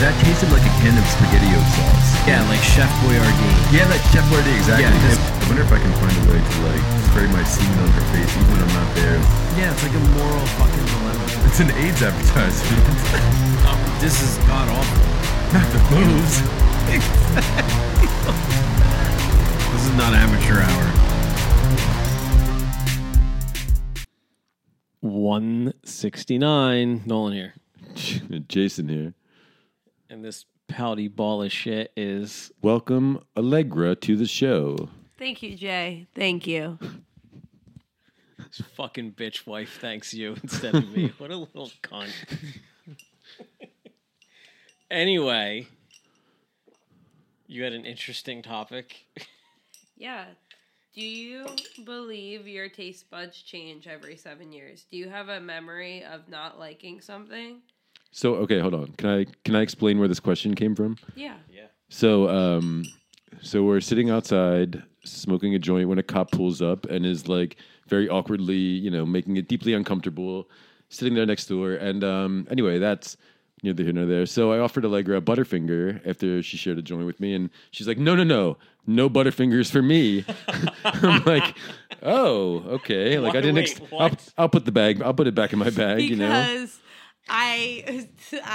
that tasted like a can of SpaghettiO sauce. Yeah, like Chef Boyardee. Yeah, like Chef Boyardee, exactly. Yeah, I wonder if I can find a way to like spray my semen on her face even when I'm not there. Yeah, it's like a moral fucking dilemma. It's an AIDS advertisement. Oh, this is god awful. Not the moves. This is not amateur hour. 169. Nolan here. Jason here. And this pouty ball of shit is... Welcome, Allegra, to the show. Thank you, Jay. Thank you. This fucking bitch wife thanks you instead of me. What a little cunt. Anyway, you had an interesting topic. Yeah. Do you believe your taste buds change every 7 years? Do you have a memory of not liking something? So, okay, hold on. Can I explain where this question came from? Yeah. Yeah. So we're sitting outside smoking a joint when a cop pulls up and is like very awkwardly, making it deeply uncomfortable, sitting there next door. And anyway, that's neither here nor there. So I offered Allegra a Butterfinger after she shared a joint with me, and she's like, no Butterfingers for me. I'm like, oh, okay. Like, I didn't. What? I'll put the bag. I'll put it back in my bag. Because I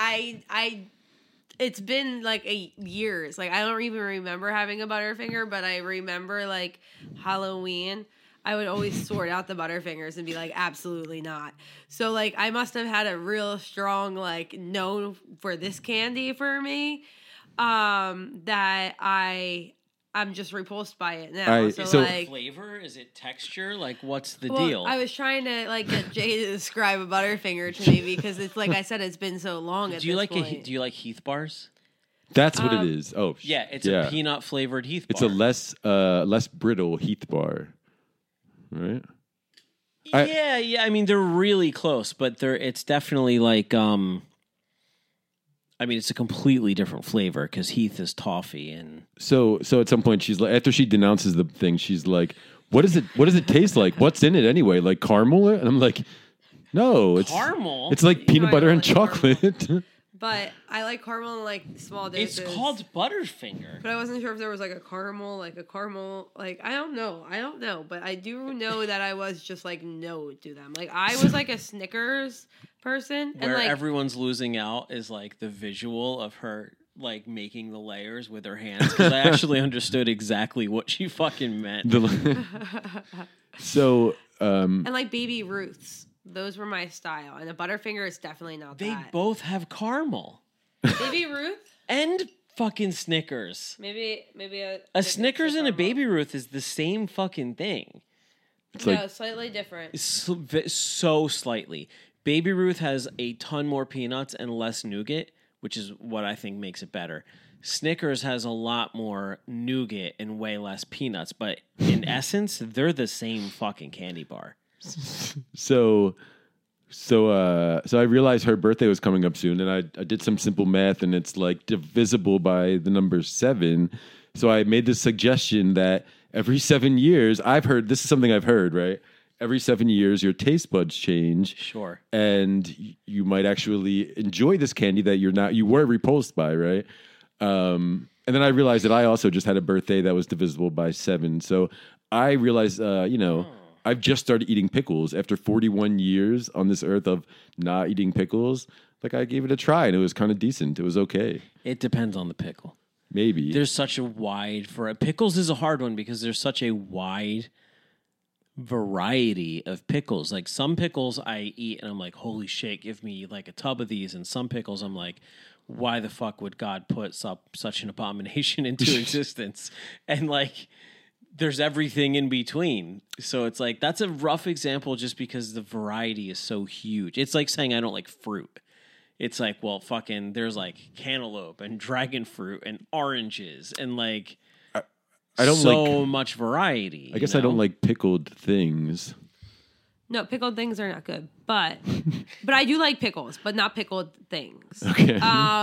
it's been like years. Like, I don't even remember having a Butterfinger, but I remember like Halloween. I would always sort out the Butterfingers and be like, absolutely not. So like, I must have had a real strong like no for this candy for me, that I'm just repulsed by it now. So like, flavor? Is it texture? Like, what's the well, deal? I was trying to like get Jay to describe a Butterfinger to me because it's like I said, it's been so long. Do you like Heath bars? That's what it is. Oh, yeah, it's a peanut flavored Heath bar. It's a less brittle Heath bar, right? Yeah. I mean, they're really close, but it's definitely like I mean, it's a completely different flavor because Heath is toffee, and so at some point she's like, after she denounces the thing, she's like, "What does it taste like? What's in it anyway? Like caramel?" And I'm like, "No, it's caramel. It's like peanut butter and chocolate." But I like caramel in like small doses. It's called Butterfinger. But I wasn't sure if there was like a caramel, like I don't know. But I do know that I was just like no to them. Like I was like a Snickers person. Where and like, everyone's losing out is like the visual of her like making the layers with her hands. Because I actually understood exactly what she fucking meant. So, and like Baby Ruths. Those were my style. And a Butterfinger is definitely not they that. They both have caramel. Baby Ruth? And fucking Snickers. Maybe a Snickers and a Baby Ruth is the same fucking thing. It's slightly different. So slightly. Baby Ruth has a ton more peanuts and less nougat, which is what I think makes it better. Snickers has a lot more nougat and way less peanuts, but in essence, they're the same fucking candy bar. So I realized her birthday was coming up soon, and I did some simple math, and it's like divisible by the number 7. So I made this suggestion that every 7 years, this is something I've heard, right? Every 7 years, your taste buds change. Sure. And you might actually enjoy this candy that you were repulsed by, right? And then I realized that I also just had a birthday that was divisible by 7. So I realized, I've just started eating pickles after 41 years on this earth of not eating pickles. Like, I gave it a try, and it was kind of decent. It was okay. It depends on the pickle. Maybe. There's such a pickles is a hard one because there's such a wide variety of pickles. Like, some pickles I eat, and I'm like, holy shit, give me like a tub of these. And some pickles I'm like, why the fuck would God put such an abomination into existence? And like, there's everything in between. So it's like, that's a rough example just because the variety is so huge. It's like saying I don't like fruit. It's like, well, fucking, there's like cantaloupe and dragon fruit and oranges and like I don't so much variety. I guess I don't like pickled things. No, pickled things are not good. But I do like pickles, but not pickled things. Okay.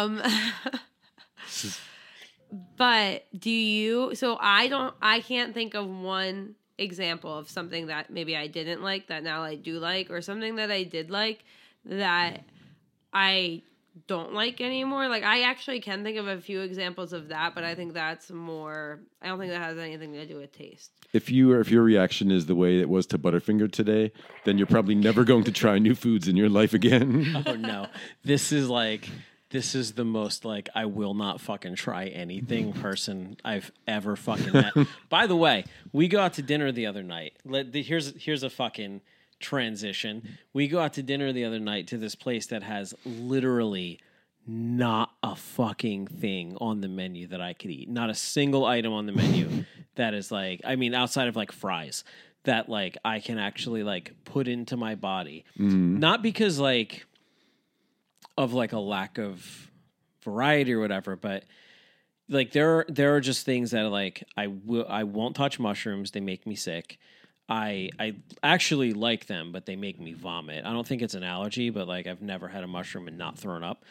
But do you? So I can't think of one example of something that maybe I didn't like that now I do like, or something that I did like that I don't like anymore. Like, I actually can think of a few examples of that, but I think that's more. I don't think that has anything to do with taste. If your reaction is the way it was to Butterfinger today, then you're probably never going to try new foods in your life again. Oh no, this is the most like I will not fucking try anything person I've ever fucking met. By the way, we go out to dinner the other night. Here's a fucking transition. We go out to dinner the other night to this place that has literally not a fucking thing on the menu that I could eat. Not a single item on the menu that is like, I mean, outside of like fries that like I can actually like put into my body. Not because like of like a lack of variety or whatever, but like there are just things that like I won't touch mushrooms. They make me sick. I actually like them, but they make me vomit. I don't think it's an allergy, but like I've never had a mushroom and not thrown up.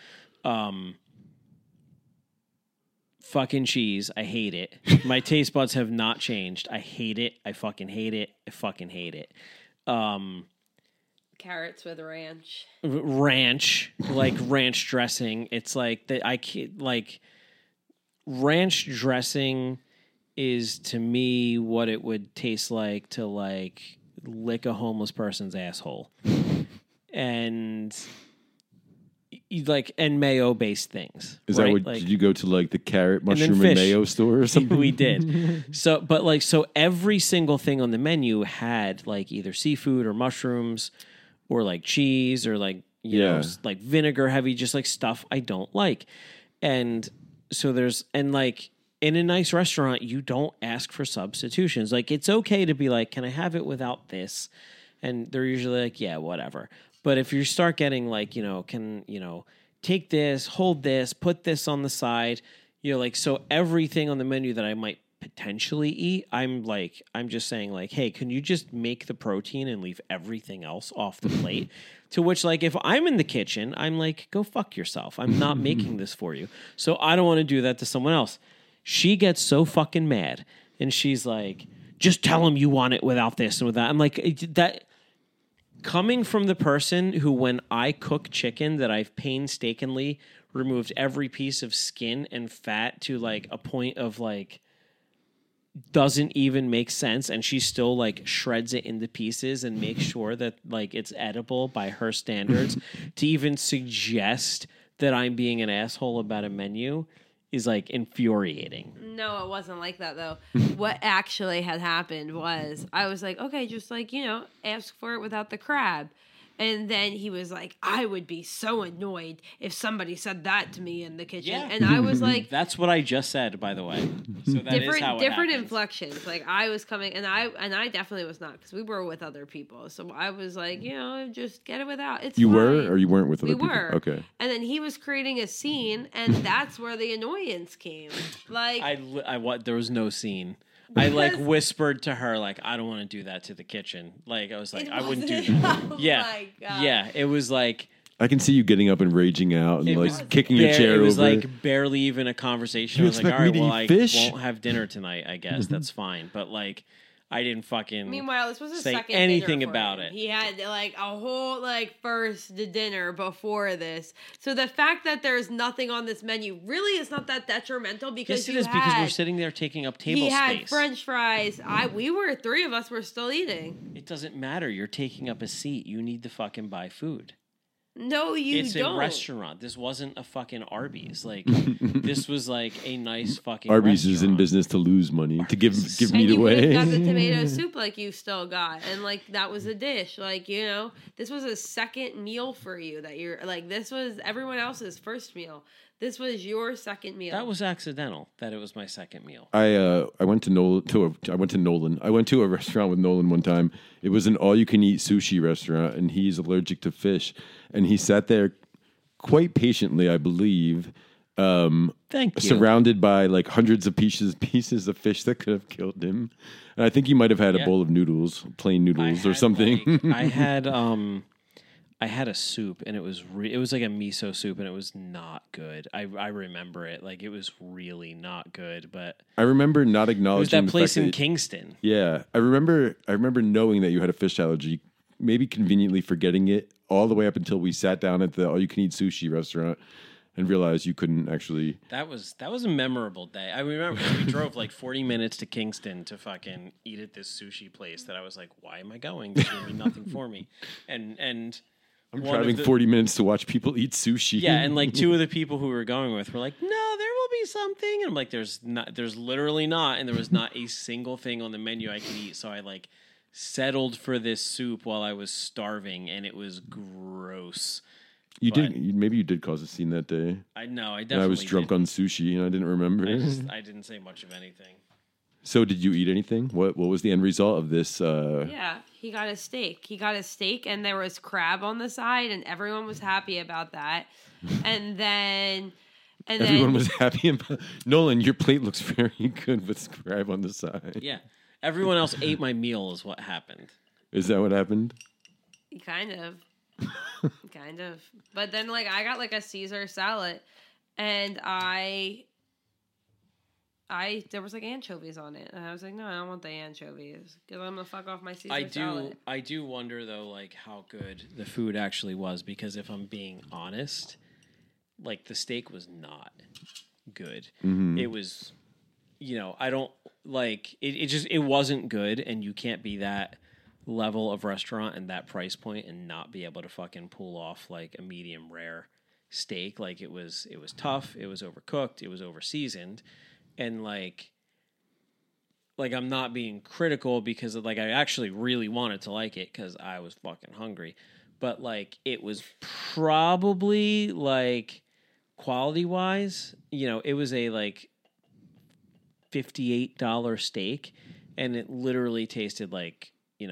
Fucking cheese. I hate it. My taste buds have not changed. I hate it. I fucking hate it. I fucking hate it. Carrots with ranch. Ranch, like ranch dressing. It's like that. I can't like ranch dressing is to me what it would taste like to like lick a homeless person's asshole, and like and mayo based things. Is right? that what? Like, Did you go to like the carrot, mushroom, and fish. mayo store or something? We did. So every single thing on the menu had like either seafood or mushrooms, or like cheese or like you know like vinegar heavy, just like stuff I don't like, and so like. In a nice restaurant, you don't ask for substitutions. Like, it's okay to be like, can I have it without this? And they're usually like, yeah, whatever. But if you start getting like, take this, hold this, put this on the side, like, so everything on the menu that I might potentially eat, I'm just saying like, hey, can you just make the protein and leave everything else off the plate? To which, like, if I'm in the kitchen, I'm like, go fuck yourself. I'm not making this for you. So I don't want to do that to someone else. She gets so fucking mad, and she's like, just tell him you want it without this and without. I'm like, that coming from the person who, when I cook chicken, that I've painstakingly removed every piece of skin and fat to like a point of like doesn't even make sense, and she still like shreds it into pieces and makes sure that like it's edible by her standards, to even suggest that I'm being an asshole about a menu is like infuriating. No, it wasn't like that though. What actually had happened was I was like, okay, just like, ask for it without the crab. And then he was like, I would be so annoyed if somebody said that to me in the kitchen. Yeah. And I was like, that's what I just said, by the way. So that is how it different happens. inflections. Like I was coming, and I definitely was not, because we were with other people. So I was like, just get it without. It's You fine. were, or you weren't with other we people? were. Okay. And then he was creating a scene, and that's where the annoyance came. Like there was no scene. I like whispered to her like, I don't want to do that to the kitchen. Like I was like, I wouldn't do that. Oh yeah, my God. yeah. It was like I can see you getting up and raging out and it like was kicking your chair over. It was like barely even a conversation. You I was like, expect all me right, to well, I eat fish? won't have dinner tonight. I guess that's fine. But like, I didn't fucking. Meanwhile, this was a say second anything dinner for about him. it. He had like a whole first dinner before this. So the fact that there's nothing on this menu really is not that detrimental, because Yes, it is, because we're sitting there taking up table he had space. French fries. Three of us were still eating. It doesn't matter. You're taking up a seat. You need to fucking buy food. No, It's don't. a restaurant. This wasn't a fucking Arby's. Like this was like a nice fucking Arby's restaurant. is in business to lose money, to give And meat you would have got the away. tomato soup like you still got, and like that was a dish. Like this was a second meal for you. That you're like, this was everyone else's first meal. This was your second meal. That was accidental. That it was my second meal. I went to Nolan. I went to a restaurant with Nolan one time. It was an all-you-can-eat sushi restaurant, and he's allergic to fish. And he sat there quite patiently, I believe, Thank you. surrounded by like hundreds of pieces of fish that could have killed him. And I think he might have had a bowl of noodles, plain noodles, or something. I had a soup, and it was like a miso soup, and it was not good. I remember it like it was really not good. But I remember not it was acknowledging that place the fact in that Kingston. Yeah, I remember knowing that you had a fish allergy maybe conveniently forgetting it all the way up until we sat down at the all-you-can-eat sushi restaurant and realized you couldn't actually. That was a memorable day. I remember we drove like 40 minutes to Kingston to fucking eat at this sushi place that I was like, why am I going? There's gonna be nothing for me. And I'm driving 40 minutes to watch people eat sushi. yeah, and like two of the people who we were going with were like, no, there will be something. And I'm like, there's literally not. And there was not a single thing on the menu I could eat. So I like settled for this soup while I was starving, and it was gross. Maybe you did cause a scene that day. I know, I And definitely I was drunk on sushi and I didn't remember. I didn't say much of anything. So did you eat anything? What was the end result of this? Yeah, he got a steak. He got a steak, and there was crab on the side, and everyone was happy about that. And then, Everyone was happy about. Nolan, your plate looks very good with crab on the side. Yeah, everyone else ate my meal is what happened. Is that what happened? kind of, kind of. But then, like, I got like a Caesar salad, and there was like anchovies on it, and I was like, no, I don't want the anchovies because I'm gonna fuck off my Caesar salad. I do wonder though, like how good the food actually was, because if I'm being honest, like the steak was not good. Mm-hmm. It was, I don't like it. It wasn't good, and you can't be that level of restaurant and that price point and not be able to fucking pull off like a medium rare steak. Like it was tough. It was overcooked. It was overseasoned. And like I'm not being critical because like I actually really wanted to like it because I was fucking hungry. But like it was probably like quality wise, it was a like $58 steak, and it literally tasted like,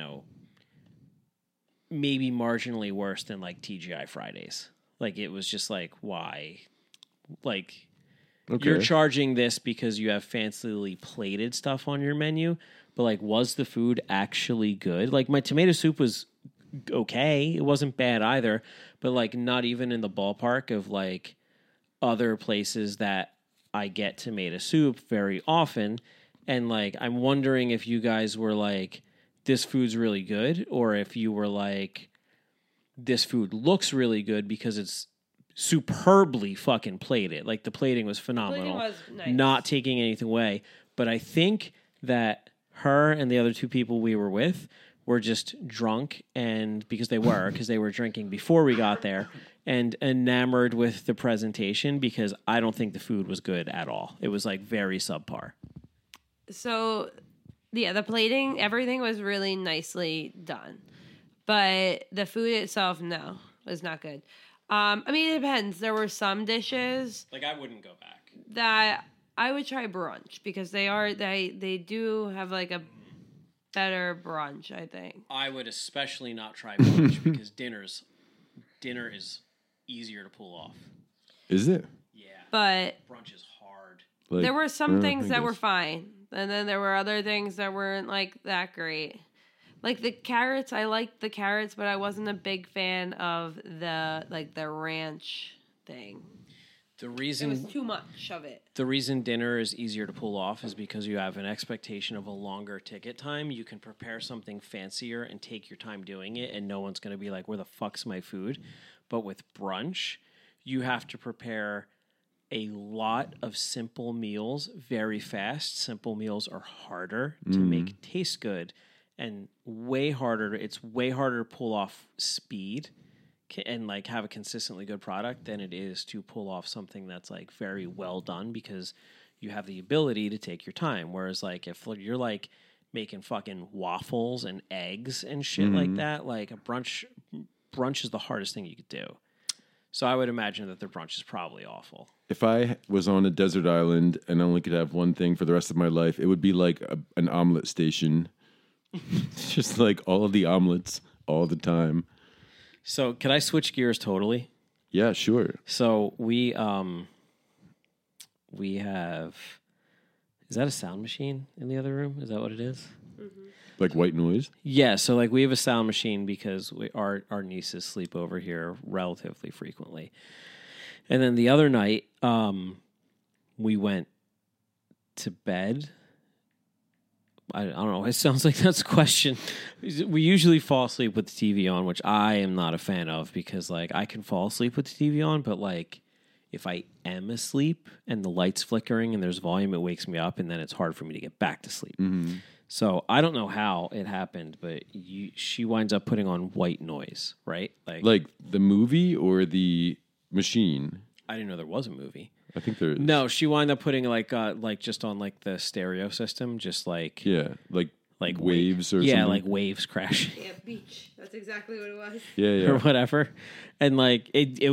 maybe marginally worse than like TGI Fridays. Like it was just like, why? Like, Okay. You're charging this because you have fancily plated stuff on your menu, but like, was the food actually good? Like my tomato soup was okay. It wasn't bad either, but like not even in the ballpark of like other places that I get tomato soup very often. And like, I'm wondering if you guys were like, this food's really good, or if you were like, this food looks really good because it's superbly fucking plated. Like the plating was phenomenal. Was nice. Not taking anything away. But I think that her and the other two people we were with were just drunk, and because they were drinking before we got there, and enamored with the presentation, because I don't think the food was good at all. It was like very subpar. So, yeah, the plating, everything was really nicely done. But the food itself, no, was not good. I mean, it depends. There were some dishes Like I wouldn't go back. that I would try brunch because they do have like a better brunch, I think. I would especially not try brunch because dinner is easier to pull off. Is it? Yeah. But Brunch is hard. Like, there were some things I that were guess. fine. And then there were other things that weren't like that great. Like the carrots, I liked the carrots, but I wasn't a big fan of the ranch thing. The It was reason too much of it. dinner is easier to pull off is because you have an expectation of a longer ticket time. You can prepare something fancier and take your time doing it, and no one's going to be like, where the fuck's my food? But with brunch, you have to prepare a lot of simple meals very fast. Simple meals are harder to make taste good and way harder. It's way harder to pull off speed and like have a consistently good product than it is to pull off something that's like very well done, because you have the ability to take your time. Whereas like if you're like making fucking waffles and eggs and shit like that, like a brunch is the hardest thing you could do. So I would imagine that their brunch is probably awful. If I was on a desert island and only could have one thing for the rest of my life, it would be like an omelet station. It's just like all of the omelets all the time. So could I switch gears totally? Yeah, sure. So we have, is that a sound machine in the other room? Is that what it is? Like white noise. Yeah, so like we have a sound machine because our nieces sleep over here relatively frequently. And then the other night, we went to bed I don't know. It sounds like that's a question. We usually fall asleep with the TV on, which I am not a fan of because, like, I can fall asleep with the TV on, but, like, if I am asleep and the light's flickering and there's volume, it wakes me up, and then it's hard for me to get back to sleep. Mm-hmm. So I don't know how it happened, but she winds up putting on white noise, right? Like the movie or the machine? I didn't know there was a movie. I think there is. No, she wound up putting like just on like the stereo system, just like like waves or yeah, something. like waves crashing Yeah, beach. That's exactly what it was. Yeah. or whatever, and like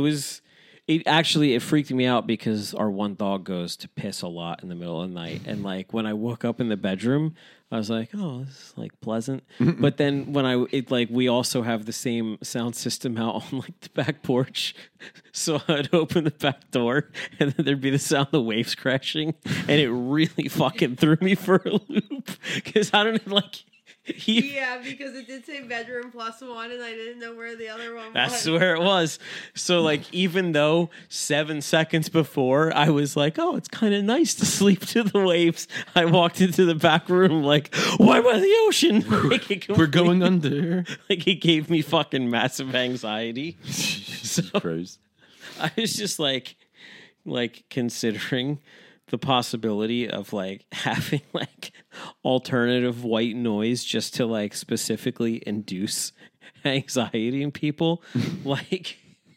it freaked me out because our one dog goes to piss a lot in the middle of the night, and like when I woke up in the bedroom, I was like, oh, this is like pleasant. But then when we also have the same sound system out on like the back porch. So I'd open the back door and then there'd be the sound of the waves crashing. And it really fucking threw me for a loop. Because I don't know, like... Yeah, because it did say bedroom plus one, and I didn't know where the other one was. That's where it was. So, like, even though 7 seconds before I was like, oh, it's kind of nice to sleep to the waves, I walked into the back room like, why by the ocean? Like, We're going under. Like, it gave me fucking massive anxiety. Jesus Christ. I was just like considering the possibility of like having like alternative white noise just to like specifically induce anxiety in people. like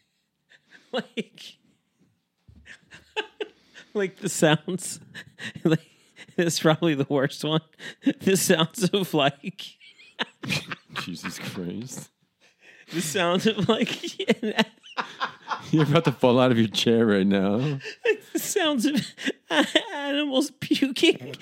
like the sounds like it's probably the worst one. The sounds of like Jesus Christ. the sounds of like You're about to fall out of your chair right now. like the sounds of animals puking,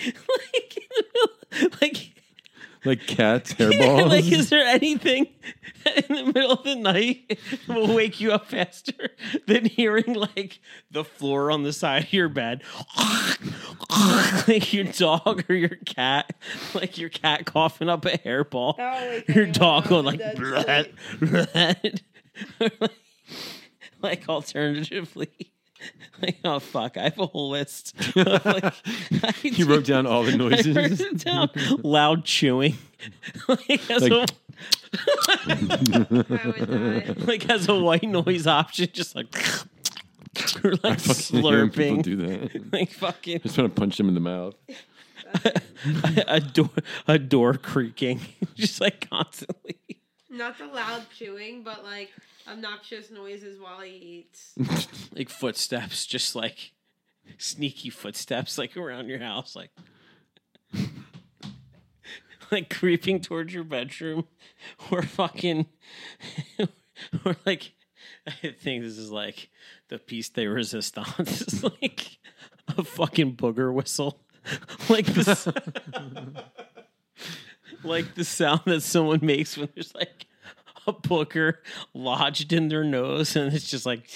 Like cats' hairballs. like, is there anything in the middle of the night that will wake you up faster than hearing like the floor on the side of your bed, like your dog or your cat, like your cat coughing up a hairball, your dog going like, bleh, bleh. Like alternatively, like, oh fuck, I have a whole list. Of, like, You wrote down all the I wrote noises. it down. Loud chewing, like, as Like- I would die. like has a white noise option, just like or like Fucking hearing people slurping, do that. like fucking Just want to punch them in the mouth. a door creaking, just like constantly. Not the loud chewing, but like obnoxious noises while he eats. Like footsteps, just like sneaky footsteps, like around your house, like creeping towards your bedroom, or fucking, or like, I think this is like the piece de resistance, is like a fucking booger whistle, like this, like the sound that someone makes when there's like a booger lodged in their nose, and it's just like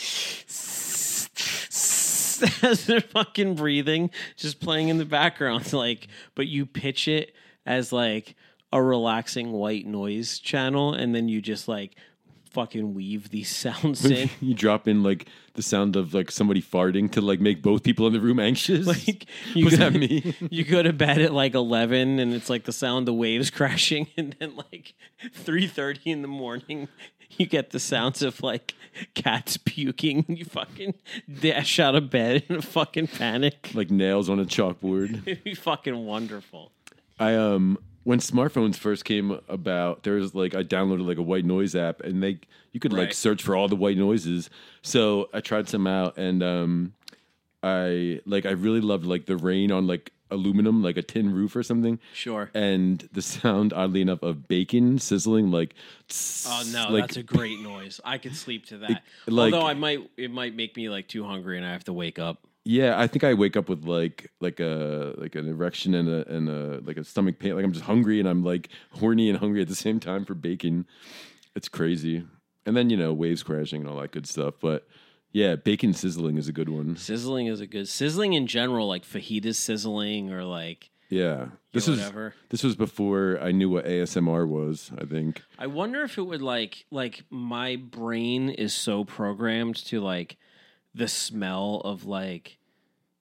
as they're fucking breathing, just playing in the background. Like, but you pitch it as like a relaxing white noise channel, and then you just like fucking weave these sounds in. You drop in like the sound of like somebody farting to like make both people in the room anxious. Like, you Was go, that me? You go to bed at like 11, and it's like the sound of waves crashing, and then like 3:30 in the morning, you get the sounds of like cats puking. You fucking dash out of bed in a fucking panic. Like nails on a chalkboard. It'd be fucking wonderful. I when smartphones first came about, there was like I downloaded like a white noise app, and you could like Right. search for all the white noises. So I tried some out, and I really loved like the rain on like aluminum, like a tin roof or something. Sure. And the sound, oddly enough, of bacon sizzling, like Oh no, like, that's a great noise. I could sleep to that. like- Although it might make me like too hungry, and I have to wake up. yeah. I think I wake up with like an erection and a like a stomach pain. Like I'm just hungry, and I'm like horny and hungry at the same time for bacon. It's crazy. And then waves crashing and all that good stuff. But yeah, bacon sizzling is a good one. Sizzling is a good sizzling in general, like fajitas sizzling or like Yeah, whatever. This was before I knew what ASMR was. I think. I wonder if it would like my brain is so programmed to like the smell of like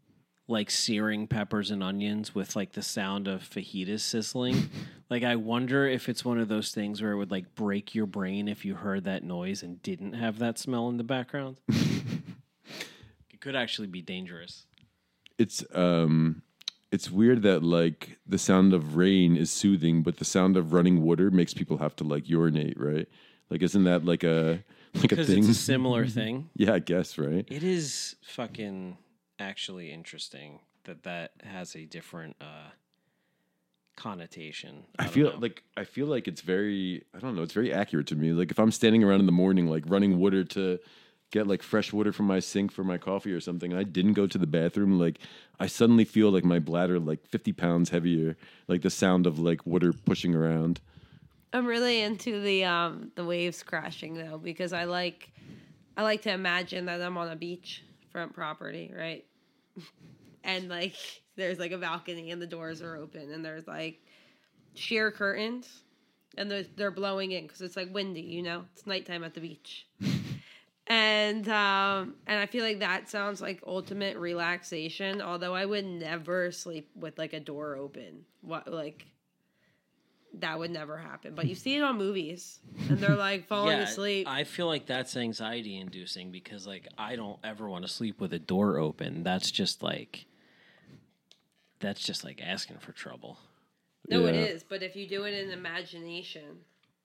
like searing peppers and onions with like the sound of fajitas sizzling. Like I wonder if it's one of those things where it would like break your brain if you heard that noise and didn't have that smell in the background. It could actually be dangerous. It's weird that like the sound of rain is soothing, but the sound of running water makes people have to like urinate, right? Like, isn't that like a Because thing? it's a similar thing. Yeah, I guess, right? It is fucking actually interesting that has a different connotation. I don't feel know. like it's very, I don't know, it's very accurate to me. Like if I'm standing around in the morning, like running water to get like fresh water from my sink for my coffee or something, and I didn't go to the bathroom, like I suddenly feel like my bladder like 50 pounds heavier, like the sound of like water pushing around. I'm really into the waves crashing though, because I like to imagine that I'm on a beachfront property, right? And like there's like a balcony and the doors are open and there's like sheer curtains and they're blowing in because it's like windy, you know? It's nighttime at the beach. And I feel like that sounds like ultimate relaxation, although I would never sleep with like a door open. That would never happen. But you see it on movies and they're like falling asleep. I feel like that's anxiety inducing because like I don't ever want to sleep with a door open. That's just like asking for trouble. No, it Yeah. is. But if you do it in imagination,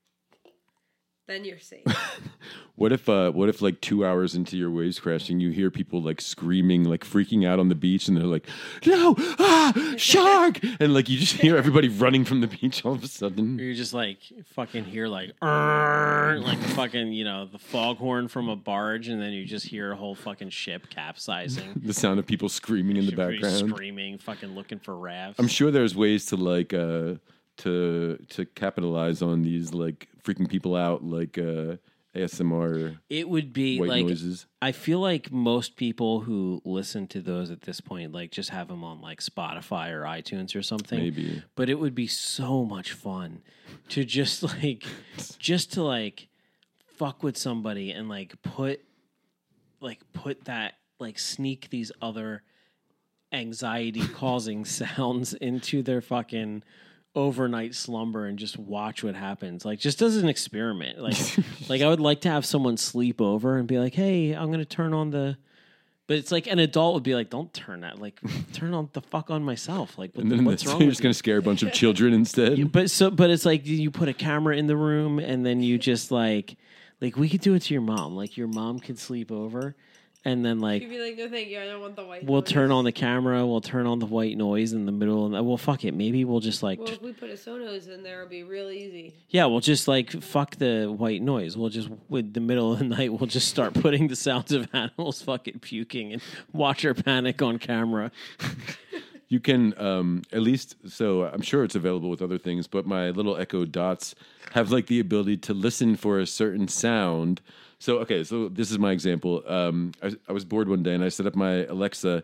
then you're safe. What if like 2 hours into your waves crashing, you hear people like screaming, like freaking out on the beach, and they're like, "No, shark!" And like you just hear everybody running from the beach all of a Or sudden. you just like fucking hear like the fucking, you know, the foghorn from a barge, and then you just hear a whole fucking ship capsizing. The sound of people screaming in the Everybody background. screaming, fucking looking for rafts. I'm sure there's ways to like to capitalize on these like freaking people out, like ASMR It would be white like noises. I feel like most people who listen to those at this point like just have them on like Spotify or iTunes or something. Maybe. But it would be so much fun to just like fuck with somebody and like put that like sneak these other anxiety causing sounds into their fucking overnight slumber and just watch what happens, like just as an experiment. Like I would like to have someone sleep over and be like, hey, I'm gonna turn on the, but it's like an adult would be like, don't turn that, like turn on the fuck on myself, like And then what's wrong you're with just going to scare a bunch of children instead. but it's like you put a camera in the room and then you just like we could do it to your mom, like your mom could sleep over and then like You'd be like, no, thank you. I don't want the white we'll noise. turn on the camera, we'll turn on the white noise in the middle, and well, fuck it, maybe we'll just like Well, if we put a Sonos in there, it'll be real easy. yeah, we'll just like fuck the white noise. We'll just with the middle of the night, we'll just start putting the sounds of animals fucking puking and watch her panic on camera. You can at least, so I'm sure it's available with other things, but my little Echo Dots have like the ability to listen for a certain sound. So this is my example. I was bored one day and I set up my Alexa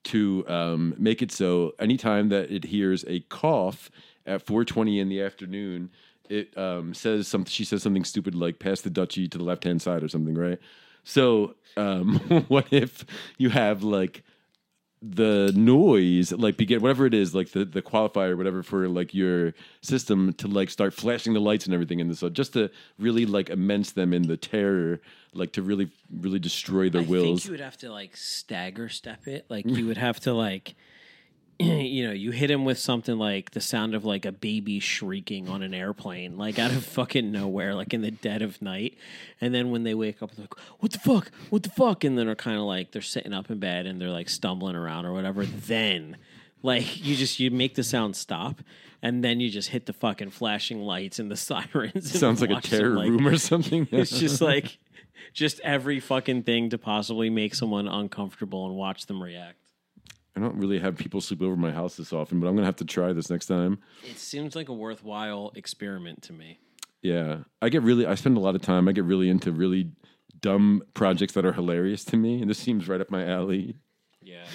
to make it so anytime that it hears a cough at 4:20 in the afternoon, it says something. She says something stupid like "pass the duchy to the left-hand side" or something, right? So what if you have like the noise, like begin whatever it is, like the qualifier or whatever for like your system to like start flashing the lights and everything in the sun, just to really like immense them in the terror, like to really really destroy their I wills. think you would have to like stagger step it. Like you would have to like, you know, you hit him with something like the sound of like a baby shrieking on an airplane, like out of fucking nowhere, like in the dead of night. And then when they wake up, they're like, what the fuck? What the fuck? And then are kind of like, they're sitting up in bed and they're like stumbling around or whatever. Then like you make the sound stop and then you just hit the fucking flashing lights and the sirens. And Sounds like a watch them, terror like, room or something. it's just like, just every fucking thing to possibly make someone uncomfortable and watch them react. I don't really have people sleep over my house this often, but I'm gonna have to try this next time. It seems like a worthwhile experiment to me. Yeah, I spend a lot of time. I get really into really dumb projects that are hilarious to me, and this seems right up my alley. Yeah.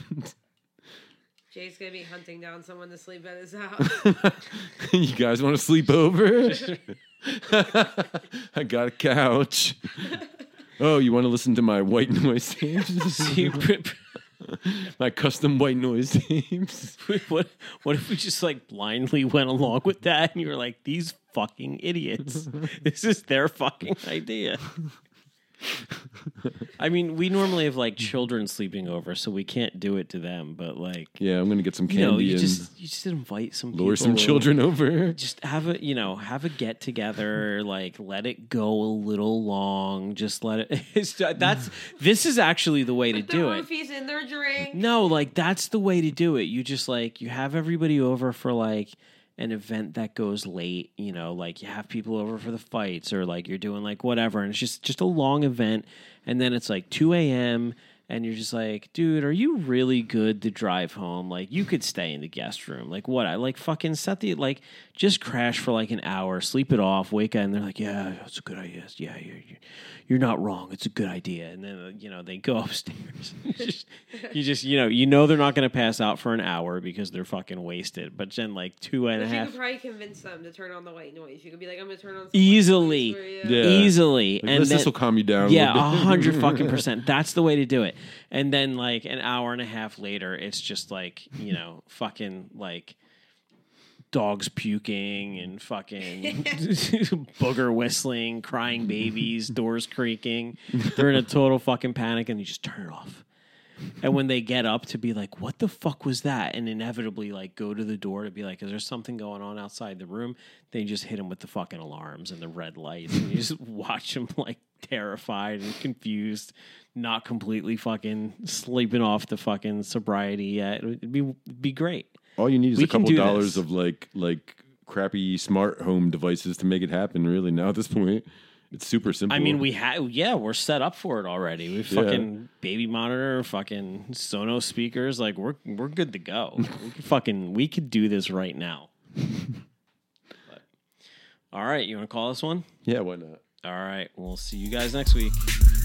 Jay's gonna be hunting down someone to sleep at his house. You guys want to sleep over? I got a couch. Oh, you want to listen to my white noise? My custom white noise tapes. what if we just like blindly went along with that and you were like, these fucking idiots. This is their fucking idea. I mean, we normally have like children sleeping over, so we can't do it to them. But like, Yeah, I'm gonna get some candy you and just invite some lure people some in. children over. Just have a get together. Like, let it go a little long. Just let it. This is actually the way to Put the do it. roofies in their drink. No, like that's the way to do it. You just like you have everybody over for like an event that goes late, like you have people over for the fights or like you're doing like whatever, and it's just a long event, and then it's like 2 a.m. and you're just like, dude, are you really good to drive home? Like you could stay in the guest room. Like what? I like fucking just crash for like an hour, sleep it off, wake up, and they're like, yeah, it's a good idea. Yeah, you're not wrong. It's a good idea. And then they go upstairs. you know they're not going to pass out for an hour because they're fucking wasted. But then like 2 and a But you half. could probably convince them to turn on the white noise. You could be like, I'm going to turn on some Easily. white noise Yeah. Easily. Like, this will calm you down. Yeah, a little bit. 100%. That's the way to do it. And then like an hour and a half later, it's just like, fucking like dogs puking and fucking booger whistling, crying babies, doors creaking. They're in a total fucking panic and you just turn it off. And when they get up to be like, what the fuck was that? And inevitably like go to the door to be like, is there something going on outside the room? They just hit them with the fucking alarms and the red lights. And you just watch them like terrified and confused, not completely fucking sleeping off the fucking sobriety yet. It'd be great. All you need is We a can couple do dollars this. of like crappy smart home devices to make it happen. Really, now at this point, it's super simple. I mean, we're set up for it already. We fucking baby monitor, fucking Sonos speakers. Like we're good to go. we could do this right now. But, all right, you want to call this one? Yeah, why not? All right, we'll see you guys next week.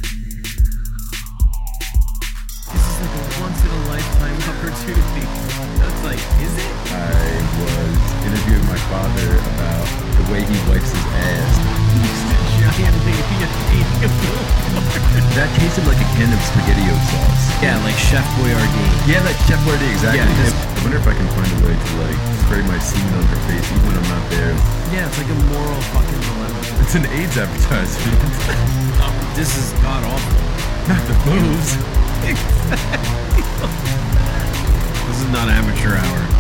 This is like a once in a lifetime opportunity. That's like, is it? I was interviewing my father about the way he wipes his ass. Just a giant baby eating a billboard. That tasted like a can of SpaghettiO sauce. Yeah, like Chef Boyardee. Yeah, like Chef Boyardee, exactly. Yeah, I wonder if I can find a way to like spray my semen on her face even when I'm not there. Yeah, it's like a moral fucking dilemma. It's an AIDS advertisement. This is god awful. Not the booze. This is not amateur hour.